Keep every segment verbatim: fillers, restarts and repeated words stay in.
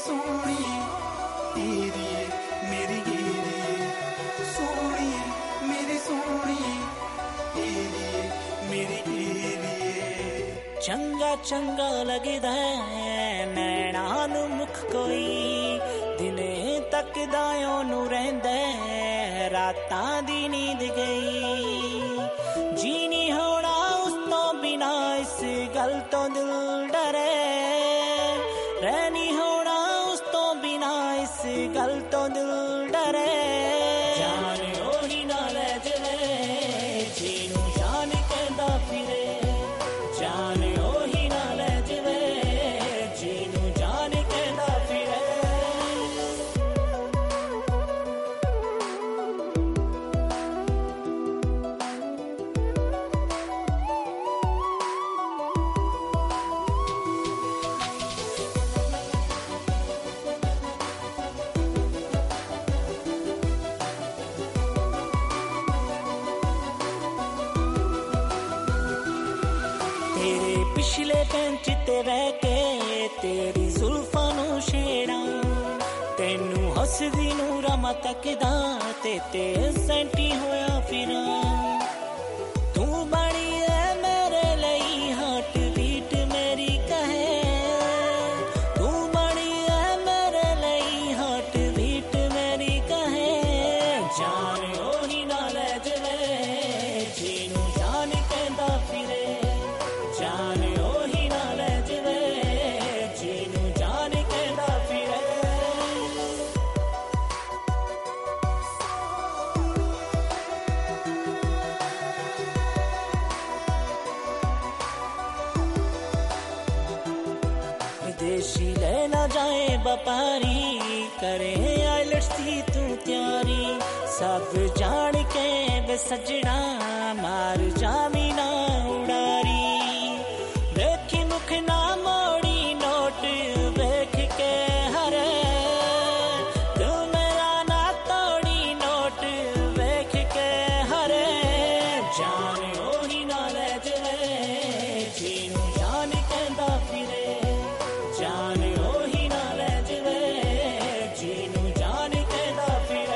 सोहणी तेरी मेरी गेरी सोहणी मेरी सोहणी तेरी मेरी गेरी। चंगा चंगा लगदा नैना नू मुख कोई दिने तकदा ओनू रहिंदा रातां दी नींद गई। जी नहीं होना उस तो बिना इस गल तो दिल डरे रह नहीं होना उस तो बिना इस गल तो दिल डरे। जान ओही ना ले जले जीनू जान कहंदा फिरे जान ओही ना ले जले जीनू जान कहंदा फिरे। तेरे पिछले बेंच ते रह के तेरी जुल्फां नू छेड़ा तेनू हसदी नू रमा तकदा ते ते सेंटी होया फिरा। तू बनी है मेरे लई हार्ट बीट मेरी कहे तू बनी है मेरे लई हार्ट बीट मेरी कहे। जान ओही ना ले जले जीनू जान कहंदा फिरे जान ओही ना ले जले जीनू जान कहंदा फिरे। विदेशी ले ना जाए व्यापारी करे आइलट्स की तू तैयारी सब जान के वे सजना मार जामी ना उड़ारी। देखी मुख ना मोड़ी नोट देख के हरे तू मेरा ना तोड़ी नोट देख के हरे। जान ओही ना ले जले जीनू जान कहंदा फिरे जान ओही ना ले जले जीनू जान कहंदा फिरे।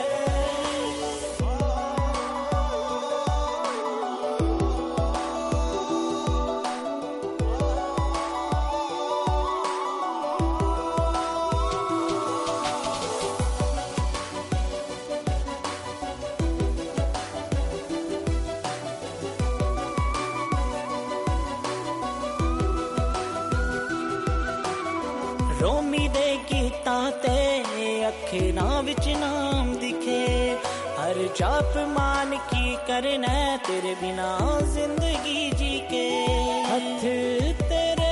रोमी दे गीतां ते अखिरां विच नाम दिखे हर जाप मान की करना तेरे बिना जिंदगी जी के। हथ तेरे